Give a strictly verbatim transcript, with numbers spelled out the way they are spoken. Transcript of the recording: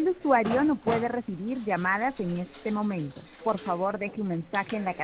El usuario no puede recibir llamadas en este momento. Por favor, deje un mensaje en la